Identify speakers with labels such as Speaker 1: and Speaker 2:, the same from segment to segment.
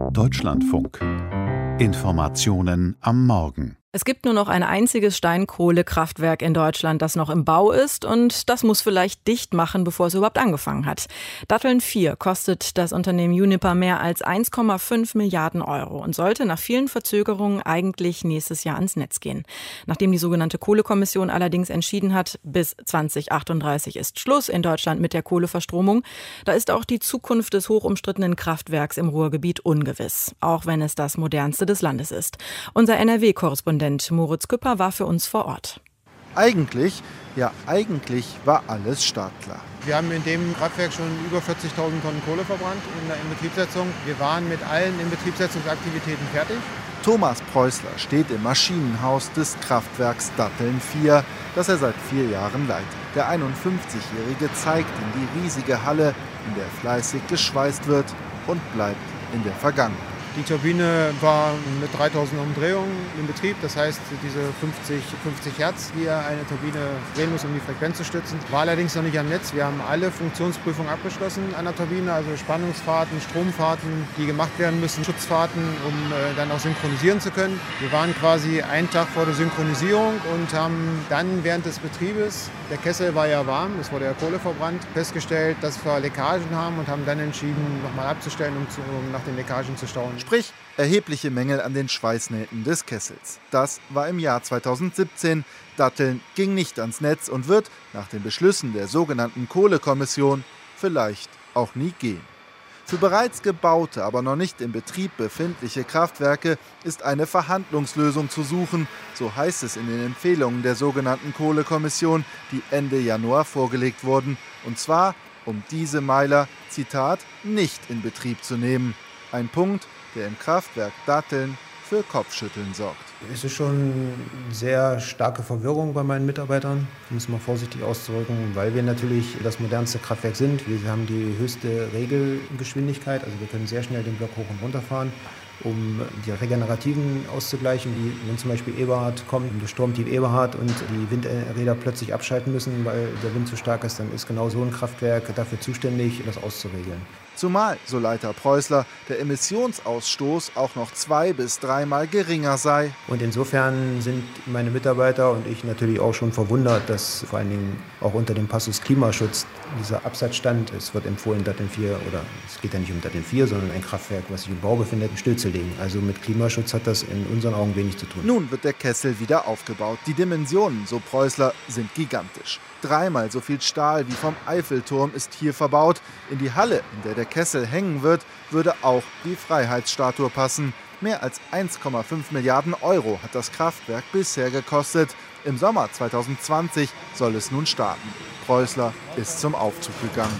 Speaker 1: Deutschlandfunk. Informationen am Morgen.
Speaker 2: Es gibt nur noch ein einziges Steinkohlekraftwerk in Deutschland, das noch im Bau ist, und das muss vielleicht dicht machen, bevor es überhaupt angefangen hat. Datteln 4 kostet das Unternehmen Uniper mehr als 1,5 Milliarden Euro und sollte nach vielen Verzögerungen eigentlich nächstes Jahr ans Netz gehen. Nachdem die sogenannte Kohlekommission allerdings entschieden hat, bis 2038 ist Schluss in Deutschland mit der Kohleverstromung, da ist auch die Zukunft des hochumstrittenen Kraftwerks im Ruhrgebiet ungewiss, auch wenn es das modernste des Landes ist. Unser NRW-Korrespondent Moritz Küpper war für uns vor Ort.
Speaker 3: Eigentlich war alles startklar.
Speaker 4: Wir haben in dem Kraftwerk schon über 40.000 Tonnen Kohle verbrannt in der Inbetriebssetzung. Wir waren mit allen Inbetriebssetzungsaktivitäten fertig.
Speaker 3: Thomas Preußler steht im Maschinenhaus des Kraftwerks Datteln 4, das er seit 4 Jahren leitet. Der 51-Jährige zeigt in die riesige Halle, in der fleißig geschweißt wird und bleibt in der Vergangenheit.
Speaker 4: Die Turbine war mit 3000 Umdrehungen in Betrieb. Das heißt, diese 50 Hertz, die eine Turbine drehen muss, um die Frequenz zu stützen, war allerdings noch nicht am Netz. Wir haben alle Funktionsprüfungen abgeschlossen an der Turbine, also Spannungsfahrten, Stromfahrten, die gemacht werden müssen, Schutzfahrten, um dann auch synchronisieren zu können. Wir waren quasi einen Tag vor der Synchronisierung und haben dann während des Betriebes, der Kessel war ja warm, es wurde ja Kohle verbrannt, festgestellt, dass wir Leckagen haben und haben dann entschieden, nochmal abzustellen, um nach den Leckagen zu stauen.
Speaker 3: Sprich, erhebliche Mängel an den Schweißnähten des Kessels. Das war im Jahr 2017. Datteln ging nicht ans Netz und wird nach den Beschlüssen der sogenannten Kohlekommission vielleicht auch nie gehen. Für bereits gebaute, aber noch nicht in Betrieb befindliche Kraftwerke ist eine Verhandlungslösung zu suchen, so heißt es in den Empfehlungen der sogenannten Kohlekommission, die Ende Januar vorgelegt wurden. Und zwar, um diese Meiler, Zitat, nicht in Betrieb zu nehmen. Ein Punkt, der im Kraftwerk Datteln für Kopfschütteln sorgt.
Speaker 5: Es ist schon sehr starke Verwirrung bei meinen Mitarbeitern, um es mal vorsichtig auszudrücken, weil wir natürlich das modernste Kraftwerk sind. Wir haben die höchste Regelgeschwindigkeit, also wir können sehr schnell den Block hoch und runter fahren, um die Regenerativen auszugleichen, wie wenn zum Beispiel Eberhard kommt, das Sturmtief Eberhard und die Windräder plötzlich abschalten müssen, weil der Wind zu stark ist, dann ist genau so ein Kraftwerk dafür zuständig, das auszuregeln.
Speaker 3: Zumal, so Leiter Preußler, der Emissionsausstoß auch noch 2- bis 3-mal geringer sei.
Speaker 5: Und insofern sind meine Mitarbeiter und ich natürlich auch schon verwundert, dass vor allen Dingen auch unter dem Passus Klimaschutz dieser Absatz stand. Es wird empfohlen, Datteln 4, oder es geht ja nicht um Datteln 4, sondern ein Kraftwerk, was sich im Bau befindet, stillzulegen. Also mit Klimaschutz hat das in unseren Augen wenig zu tun.
Speaker 3: Nun wird der Kessel wieder aufgebaut. Die Dimensionen, so Preußler, sind gigantisch. 3-mal so viel Stahl wie vom Eiffelturm ist hier verbaut. In die Halle, in der der Kessel hängen wird, würde auch die Freiheitsstatue passen. Mehr als 1,5 Milliarden Euro hat das Kraftwerk bisher gekostet. Im Sommer 2020 soll es nun starten. Preußler ist zum Aufzug gegangen.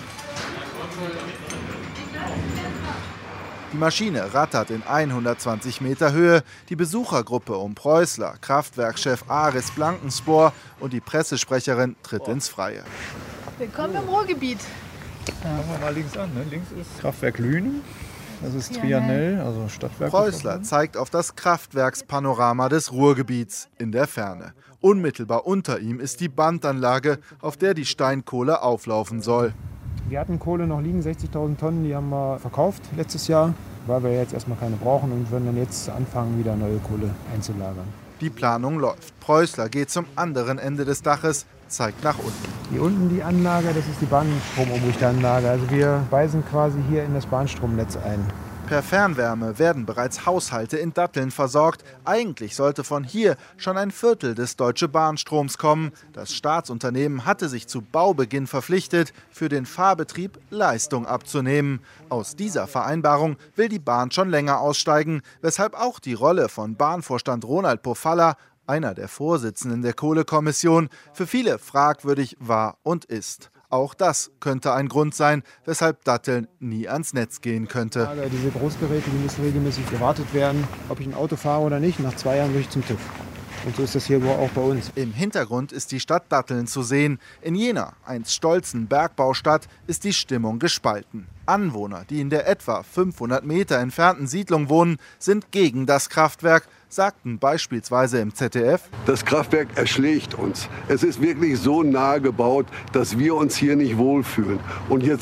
Speaker 3: Die Maschine rattert in 120 Meter Höhe. Die Besuchergruppe um Preußler, Kraftwerkchef Aris Blankenspor und die Pressesprecherin tritt ins Freie.
Speaker 6: Willkommen im Ruhrgebiet.
Speaker 7: Fangen wir mal links an. Ne? Links ist Kraftwerk Lünen. Das ist Trianell, also Stadtwerk.
Speaker 3: Preußler zeigt auf das Kraftwerkspanorama des Ruhrgebiets in der Ferne. Unmittelbar unter ihm ist die Bandanlage, auf der die Steinkohle auflaufen soll.
Speaker 8: Wir hatten Kohle noch liegen, 60.000 Tonnen, die haben wir verkauft letztes Jahr, weil wir jetzt erstmal keine brauchen und würden dann jetzt anfangen, wieder neue Kohle einzulagern.
Speaker 3: Die Planung läuft. Preußler geht zum anderen Ende des Daches, zeigt nach unten.
Speaker 8: Hier unten die Anlage, das ist die Bahnstromumrichteranlage. Also wir weisen quasi hier in das Bahnstromnetz ein.
Speaker 3: Per Fernwärme werden bereits Haushalte in Datteln versorgt. Eigentlich sollte von hier schon 1/4 des Deutsche Bahnstroms kommen. Das Staatsunternehmen hatte sich zu Baubeginn verpflichtet, für den Fahrbetrieb Leistung abzunehmen. Aus dieser Vereinbarung will die Bahn schon länger aussteigen, weshalb auch die Rolle von Bahnvorstand Ronald Pofalla, einer der Vorsitzenden der Kohlekommission, für viele fragwürdig war und ist. Auch das könnte ein Grund sein, weshalb Datteln nie ans Netz gehen könnte.
Speaker 8: Diese Großgeräte, die müssen regelmäßig gewartet werden. Ob ich ein Auto fahre oder nicht, nach 2 Jahren will ich zum TÜV. Und so ist das hier auch bei uns.
Speaker 3: Im Hintergrund ist die Stadt Datteln zu sehen. In jener einst stolzen Bergbaustadt ist die Stimmung gespalten. Anwohner, die in der etwa 500 Meter entfernten Siedlung wohnen, sind gegen das Kraftwerk, sagten beispielsweise im ZDF:
Speaker 9: Das Kraftwerk erschlägt uns. Es ist wirklich so nahe gebaut, dass wir uns hier nicht wohlfühlen. Und jetzt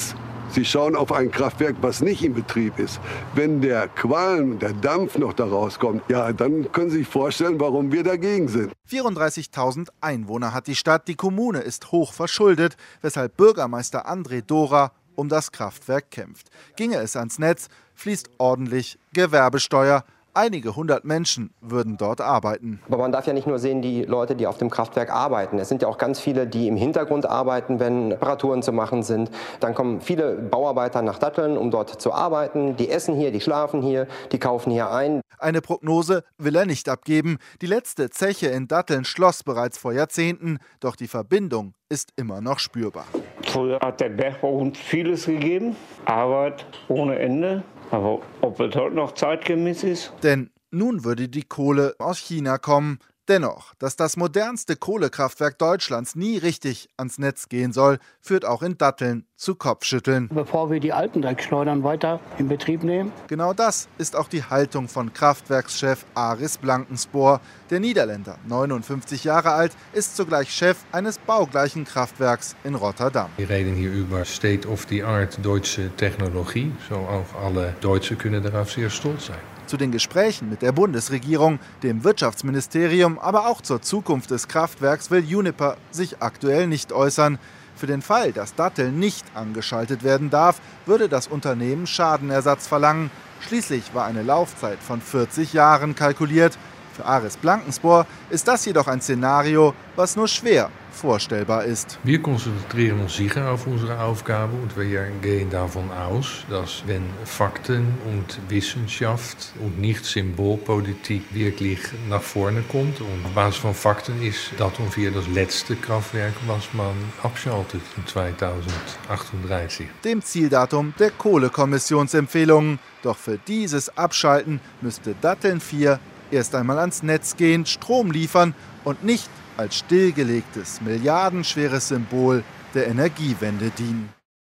Speaker 9: Sie schauen auf ein Kraftwerk, was nicht in Betrieb ist. Wenn der Qualm und der Dampf noch da rauskommt, ja, dann können Sie sich vorstellen, warum wir dagegen sind.
Speaker 3: 34.000 Einwohner hat die Stadt. Die Kommune ist hoch verschuldet, weshalb Bürgermeister André Dora um das Kraftwerk kämpft. Ginge es ans Netz, fließt ordentlich Gewerbesteuer. Einige hundert Menschen würden dort arbeiten.
Speaker 10: Aber man darf ja nicht nur sehen, die Leute, die auf dem Kraftwerk arbeiten. Es sind ja auch ganz viele, die im Hintergrund arbeiten, wenn Reparaturen zu machen sind. Dann kommen viele Bauarbeiter nach Datteln, um dort zu arbeiten. Die essen hier, die schlafen hier, die kaufen hier ein.
Speaker 3: Eine Prognose will er nicht abgeben. Die letzte Zeche in Datteln schloss bereits vor Jahrzehnten. Doch die Verbindung ist immer noch spürbar.
Speaker 11: Früher hat der Bergbau uns vieles gegeben, Arbeit ohne Ende. Aber ob es heute noch zeitgemäß ist?
Speaker 3: Denn nun würde die Kohle aus China kommen. Dennoch, dass das modernste Kohlekraftwerk Deutschlands nie richtig ans Netz gehen soll, führt auch in Datteln zu Kopfschütteln.
Speaker 12: Bevor wir die alten Dreckschleudern weiter in Betrieb nehmen.
Speaker 3: Genau das ist auch die Haltung von Kraftwerkschef Aris Blankenspoor. Der Niederländer, 59 Jahre alt, ist zugleich Chef eines baugleichen Kraftwerks in Rotterdam.
Speaker 13: Wir reden hier über State-of-the-art deutsche Technologie. So auch alle Deutschen können darauf sehr stolz sein.
Speaker 3: Zu den Gesprächen mit der Bundesregierung, dem Wirtschaftsministerium, aber auch zur Zukunft des Kraftwerks will Uniper sich aktuell nicht äußern. Für den Fall, dass Datteln nicht angeschaltet werden darf, würde das Unternehmen Schadenersatz verlangen. Schließlich war eine Laufzeit von 40 Jahren kalkuliert. Für Aris Blankenspoor ist das jedoch ein Szenario, was nur schwer vorstellbar ist.
Speaker 13: Wir konzentrieren uns sicher auf unsere Aufgabe und wir gehen davon aus, dass wenn Fakten und Wissenschaft und nicht Symbolpolitik wirklich nach vorne kommt und auf Basis von Fakten ist das ungefähr das letzte Kraftwerk, was man abschaltet in 2038.
Speaker 3: Dem Zieldatum der Kohlekommissionsempfehlungen. Doch für dieses Abschalten müsste Datteln 4 erst einmal ans Netz gehen, Strom liefern und nicht als stillgelegtes, milliardenschweres Symbol der Energiewende dienen.